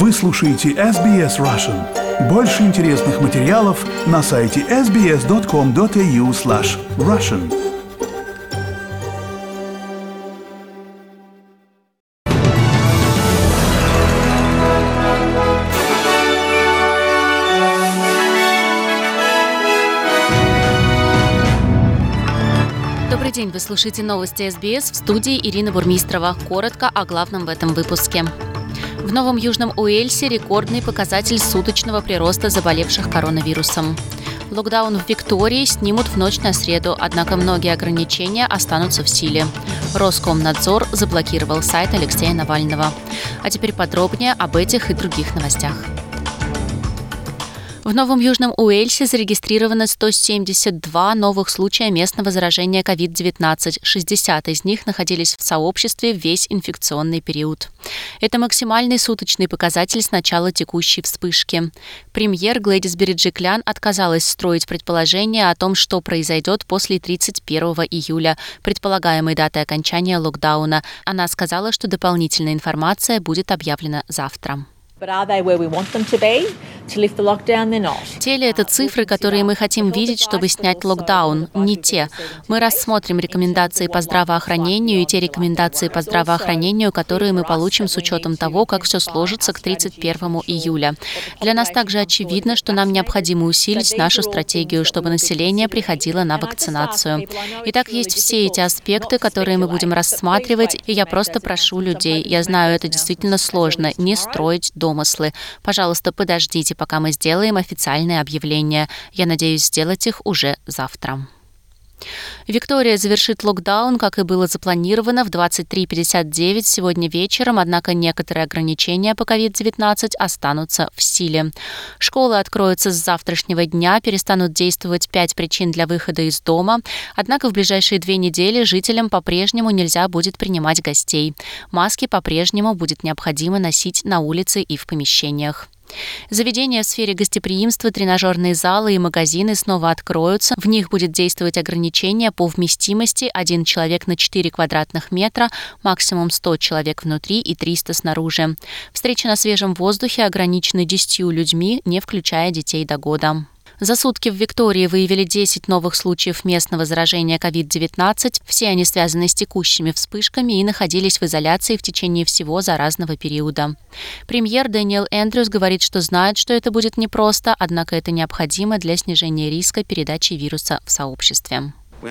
Вы слушаете SBS Russian. Больше интересных материалов на сайте sbs.com.au/russian. Добрый день, вы слушаете новости СБС, в студии Ирина Бурмистрова. Коротко о главном в этом выпуске. В Новом Южном Уэльсе рекордный показатель суточного прироста заболевших коронавирусом. Локдаун в Виктории снимут в ночь на среду, однако многие ограничения останутся в силе. Роскомнадзор заблокировал сайт Алексея Навального. А теперь подробнее об этих и других новостях. В Новом Южном Уэльсе зарегистрировано 172 новых случая местного заражения COVID-19. 60 из них находились в сообществе весь инфекционный период. Это максимальный суточный показатель с начала текущей вспышки. Премьер Глэдис Береджиклян отказалась строить предположения о том, что произойдет после 31 июля, предполагаемой даты окончания локдауна. Она сказала, что дополнительная информация будет объявлена завтра. Те ли это цифры, которые мы хотим видеть, чтобы снять локдаун? Не те. Мы рассмотрим рекомендации по здравоохранению и те рекомендации по здравоохранению, которые мы получим с учетом того, как все сложится к 31 июля. Для нас также очевидно, что нам необходимо усилить нашу стратегию, чтобы население приходило на вакцинацию. Итак, есть все эти аспекты, которые мы будем рассматривать, и я просто прошу людей, я знаю, это действительно сложно, не строить домыслы. Пожалуйста, подождите, пока мы сделаем официальные объявления. Я надеюсь сделать их уже завтра. Виктория завершит локдаун, как и было запланировано, в 23:59 сегодня вечером, однако некоторые ограничения по COVID-19 останутся в силе. Школы откроются с завтрашнего дня, перестанут действовать 5 причин для выхода из дома, однако в ближайшие 2 недели жителям по-прежнему нельзя будет принимать гостей. Маски по-прежнему будет необходимо носить на улице и в помещениях. Заведения в сфере гостеприимства, тренажерные залы и магазины снова откроются. В них будет действовать ограничение по вместимости: 1 человек на 4 квадратных метра, максимум 100 человек внутри и 300 снаружи. Встречи на свежем воздухе ограничены 10 людьми, не включая детей до года. За сутки в Виктории выявили 10 новых случаев местного заражения COVID-19. Все они связаны с текущими вспышками и находились в изоляции в течение всего заразного периода. Премьер Дэниел Эндрюс говорит, что знает, что это будет непросто, однако это необходимо для снижения риска передачи вируса в сообществе. Мы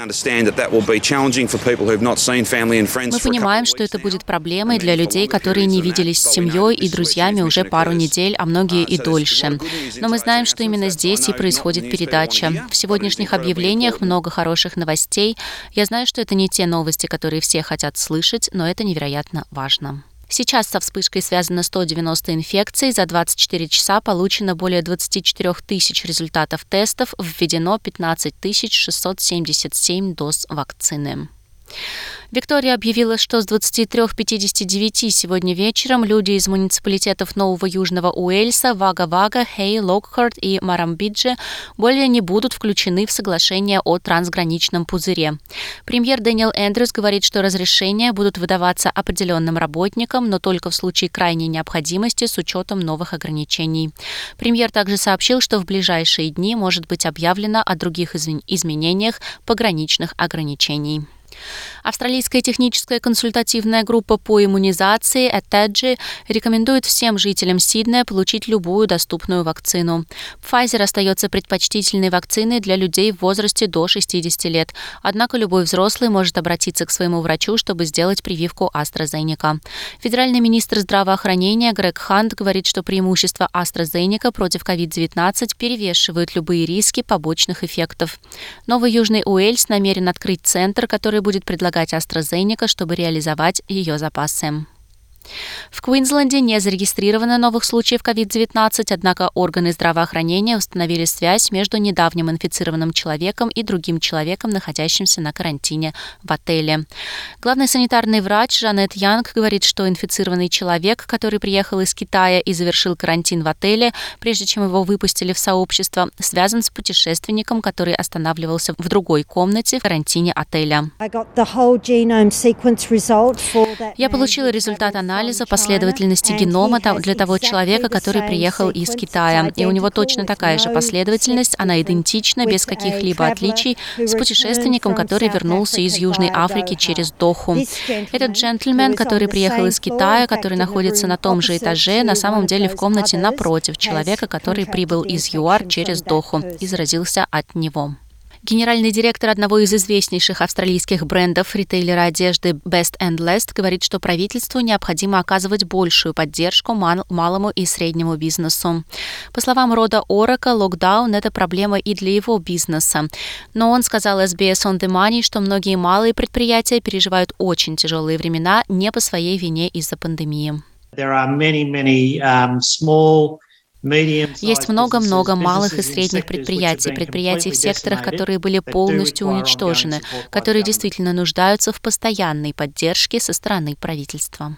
понимаем, что это будет проблемой для людей, которые не виделись с семьей и друзьями уже пару недель, а многие и дольше. Но мы знаем, что именно здесь и происходит передача. В сегодняшних объявлениях много хороших новостей. Я знаю, что это не те новости, которые все хотят слышать, но это невероятно важно. Сейчас со вспышкой связано 190 инфекций. За 24 часа получено более 24 тысяч результатов тестов. Введено 15 677 доз вакцины. Виктория объявила, что с 23:59 сегодня вечером люди из муниципалитетов Нового Южного Уэльса, Вага-Вага, Хей, Локхарт и Марамбиджи более не будут включены в соглашение о трансграничном пузыре. Премьер Дэниел Эндрюс говорит, что разрешения будут выдаваться определенным работникам, но только в случае крайней необходимости с учетом новых ограничений. Премьер также сообщил, что в ближайшие дни может быть объявлено о других изменениях пограничных ограничений. Австралийская техническая консультативная группа по иммунизации ATAGI рекомендует всем жителям Сиднея получить любую доступную вакцину. Pfizer остается предпочтительной вакциной для людей в возрасте до 60 лет, однако любой взрослый может обратиться к своему врачу, чтобы сделать прививку AstraZeneca. Федеральный министр здравоохранения Грег Хант говорит, что преимущества AstraZeneca против COVID-19 перевешивают любые риски побочных эффектов. Новый Южный Уэльс намерен открыть центр, который будет предлагать AstraZeneca, чтобы реализовать ее запасы. В Квинсленде не зарегистрировано новых случаев COVID-19, однако органы здравоохранения установили связь между недавним инфицированным человеком и другим человеком, находящимся на карантине в отеле. Главный санитарный врач Жанет Янг говорит, что инфицированный человек, который приехал из Китая и завершил карантин в отеле, прежде чем его выпустили в сообщество, связан с путешественником, который останавливался в другой комнате в карантине отеля. Я получила результат анализа анализа последовательности генома для того человека, который приехал из Китая. И у него точно такая же последовательность, она идентична, без каких-либо отличий, с путешественником, который вернулся из Южной Африки через Доху. Этот джентльмен, который приехал из Китая, который находится на том же этаже, на самом деле в комнате напротив человека, который прибыл из ЮАР через Доху и заразился от него. Генеральный директор одного из известнейших австралийских брендов ритейлера одежды Best & Lest говорит, что правительству необходимо оказывать большую поддержку малому и среднему бизнесу. По словам Рода Орака, локдаун – это проблема и для его бизнеса. Но он сказал SBS On The Money, что многие малые предприятия переживают очень тяжелые времена не по своей вине из-за пандемии. Есть много-много малых и средних предприятий в секторах, которые были полностью уничтожены, которые действительно нуждаются в постоянной поддержке со стороны правительства.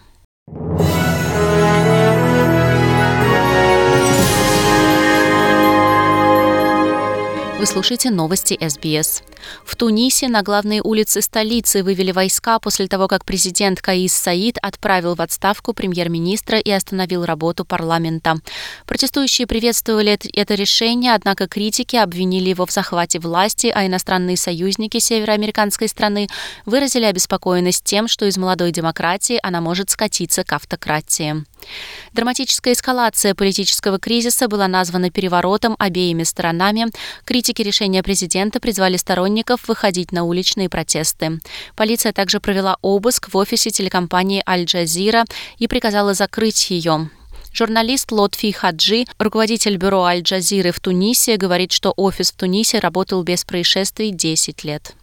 Вы слушаете новости СБС. В Тунисе на главные улицы столицы вывели войска после того, как президент Каис Саид отправил в отставку премьер-министра и остановил работу парламента. Протестующие приветствовали это решение, однако критики обвинили его в захвате власти, а иностранные союзники североамериканской страны выразили обеспокоенность тем, что из молодой демократии она может скатиться к автократии. Драматическая эскалация политического кризиса была названа переворотом обеими сторонами. Критики решения президента призвали сторонников выходить на уличные протесты. Полиция также провела обыск в офисе телекомпании «Аль-Джазира» и приказала закрыть ее. Журналист Лотфи Хаджи, руководитель бюро «Аль-Джазиры» в Тунисе, говорит, что офис в Тунисе работал без происшествий 10 лет.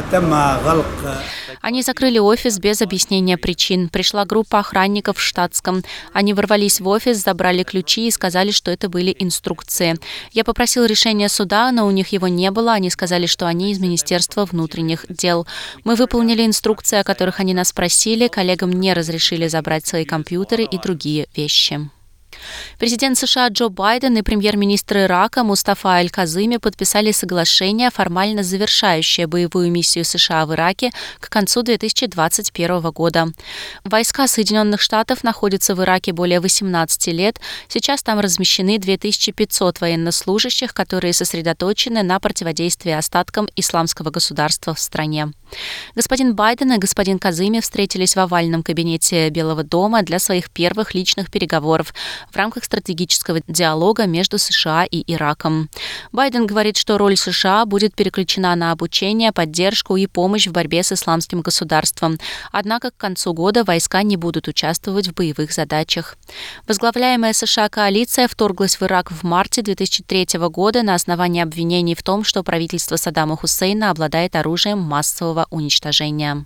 Они закрыли офис без объяснения причин. Пришла группа охранников в штатском. Они ворвались в офис, забрали ключи и сказали, что это были инструкции. Я попросил решения суда, но у них его не было. Они сказали, что они из Министерства внутренних дел. Мы выполнили инструкции, о которых они нас просили. Коллегам не разрешили забрать свои компьютеры и другие вещи. Президент США Джо Байден и премьер-министр Ирака Мустафа Аль-Казыми подписали соглашение, формально завершающее боевую миссию США в Ираке к концу 2021 года. Войска Соединенных Штатов находятся в Ираке более 18 лет. Сейчас там размещены 2500 военнослужащих, которые сосредоточены на противодействии остаткам исламского государства в стране. Господин Байден и господин Казыми встретились в овальном кабинете Белого дома для своих первых личных переговоров в рамках стратегического диалога между США и Ираком. Байден говорит, что роль США будет переключена на обучение, поддержку и помощь в борьбе с исламским государством. Однако к концу года войска не будут участвовать в боевых задачах. Возглавляемая США коалиция вторглась в Ирак в марте 2003 года на основании обвинений в том, что правительство Саддама Хусейна обладает оружием массового уничтожения.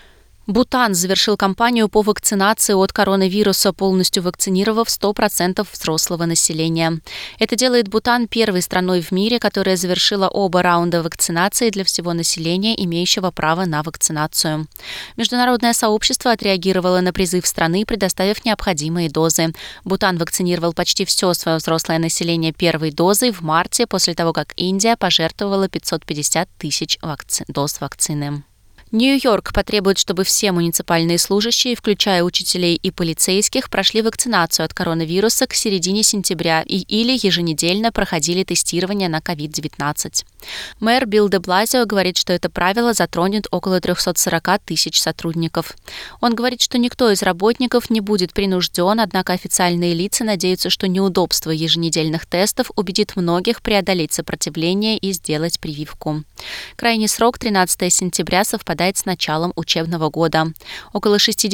Бутан завершил кампанию по вакцинации от коронавируса, полностью вакцинировав 100% взрослого населения. Это делает Бутан первой страной в мире, которая завершила оба раунда вакцинации для всего населения, имеющего право на вакцинацию. Международное сообщество отреагировало на призыв страны, предоставив необходимые дозы. Бутан вакцинировал почти все свое взрослое население первой дозой в марте, после того, как Индия пожертвовала 550 тысяч доз вакцины. Нью-Йорк потребует, чтобы все муниципальные служащие, включая учителей и полицейских, прошли вакцинацию от коронавируса к середине сентября или еженедельно проходили тестирование на COVID-19. Мэр Билл де Блазио говорит, что это правило затронет около 340 тысяч сотрудников. Он говорит, что никто из работников не будет принужден, однако официальные лица надеются, что неудобство еженедельных тестов убедит многих преодолеть сопротивление и сделать прививку. Крайний срок 13 сентября совпадает с началом учебного года. Около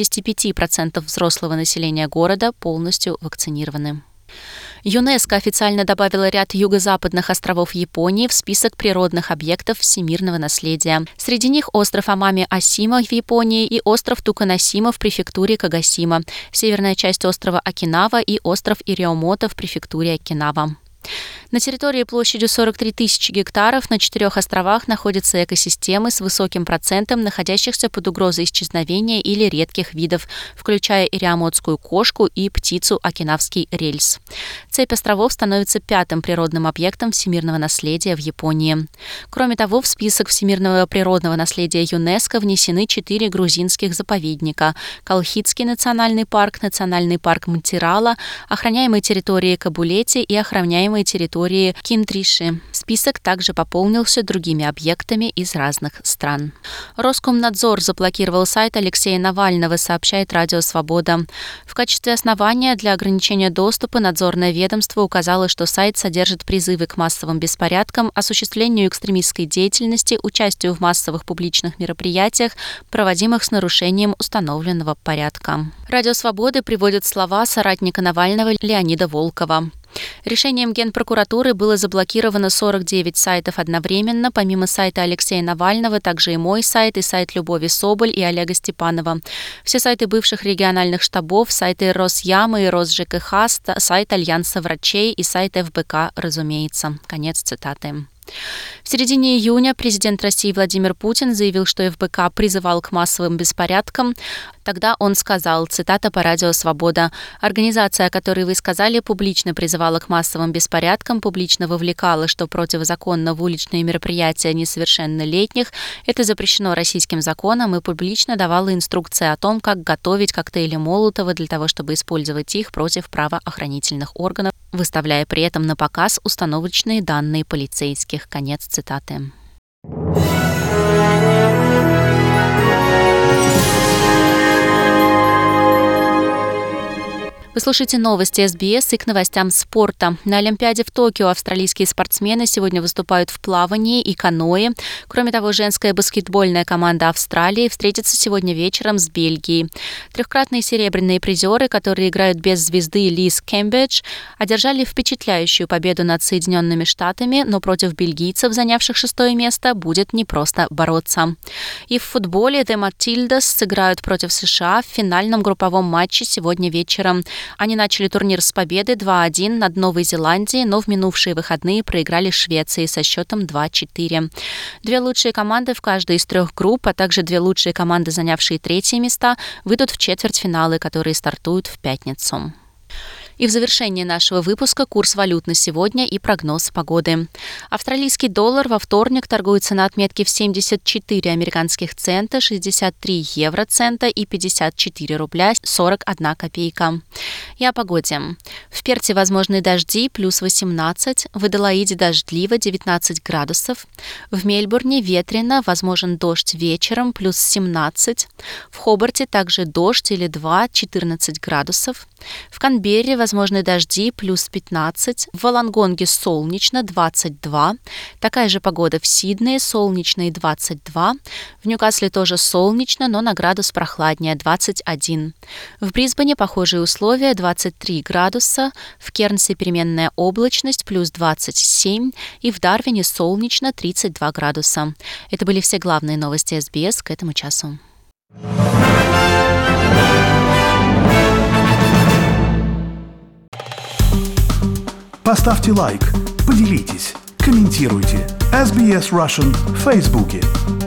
65% взрослого населения города полностью вакцинированы. ЮНЕСКО официально добавила ряд юго-западных островов Японии в список природных объектов всемирного наследия. Среди них остров Амами-Осима в Японии и остров Туканосима в префектуре Кагосима, северная часть острова Окинава и остров Ириомото в префектуре Окинава. На территории площадью 43 тысячи гектаров на 4 островах находятся экосистемы с высоким процентом находящихся под угрозой исчезновения или редких видов, включая ириамотскую кошку и птицу окинавский рельс. Цепь островов становится 5-м природным объектом всемирного наследия в Японии. Кроме того, в список всемирного природного наследия ЮНЕСКО внесены 4 грузинских заповедника: Колхидский национальный парк Монтирала, охраняемые территории Кабулети и охраняемые территории Кинтриши. Список также пополнился другими объектами из разных стран. Роскомнадзор заблокировал сайт Алексея Навального, сообщает Радио Свобода. В качестве основания для ограничения доступа надзорное ведомство указало, что сайт содержит призывы к массовым беспорядкам, осуществлению экстремистской деятельности, участию в массовых публичных мероприятиях, проводимых с нарушением установленного порядка. Радио Свободы приводит слова соратника Навального Леонида Волкова. Решением Генпрокуратуры было заблокировано 49 сайтов одновременно. Помимо сайта Алексея Навального, также и мой сайт, и сайт Любови Соболь и Олега Степанова. Все сайты бывших региональных штабов, сайты Росямы и РосЖКХ, сайт Альянса врачей и сайт ФБК, разумеется. Конец цитаты. В середине июня президент России Владимир Путин заявил, что ФБК призывал к массовым беспорядкам. Тогда он сказал, цитата по Радио Свобода: «Организация, о которой вы сказали, публично призывала к массовым беспорядкам, публично вовлекала, что противозаконно в уличные мероприятия несовершеннолетних. Это запрещено российским законом и публично давала инструкции о том, как готовить коктейли Молотова для того, чтобы использовать их против правоохранительных органов, выставляя при этом на показ установочные данные полицейских». Конец цитаты. Вы слушаете новости СБС и к новостям спорта. На Олимпиаде в Токио австралийские спортсмены сегодня выступают в плавании и каноэ. Кроме того, женская баскетбольная команда Австралии встретится сегодня вечером с Бельгией. Трехкратные серебряные призеры, которые играют без звезды Лиз Кембридж, одержали впечатляющую победу над Соединенными Штатами, но против бельгийцев, занявших 6-е место, будет непросто бороться. И в футболе The Matildas сыграют против США в финальном групповом матче сегодня вечером. Они начали турнир с победы 2-1 над Новой Зеландией, но в минувшие выходные проиграли Швеции со счетом 2-4. 2 лучшие команды в каждой из 3 групп, а также 2 лучшие команды, занявшие 3-е места, выйдут в четвертьфиналы, которые стартуют в пятницу. И в завершении нашего выпуска курс валют на сегодня и прогноз погоды. Австралийский доллар во вторник торгуется на отметке в 74 американских цента, 63 евроцента и 54 рубля 41 копейка. И о погоде. В Перте возможны дожди, плюс 18, в Аделаиде дождливо, 19 градусов. В Мельбурне ветрено, возможен дождь вечером, плюс 17. В Хобарте также дождь или 2, 14 градусов. В Канберре возможны дожди, плюс 15. В Волонгонге солнечно, 22. Такая же погода в Сиднее, солнечно и 22. В Ньюкасле тоже солнечно, но на градус прохладнее, 21. В Брисбене похожие условия, 23 градуса. В Кернсе переменная облачность, плюс 27. И в Дарвине солнечно, 32 градуса. Это были все главные новости СБС к этому часу. Поставьте лайк, поделитесь, комментируйте. SBS Russian в Фейсбуке.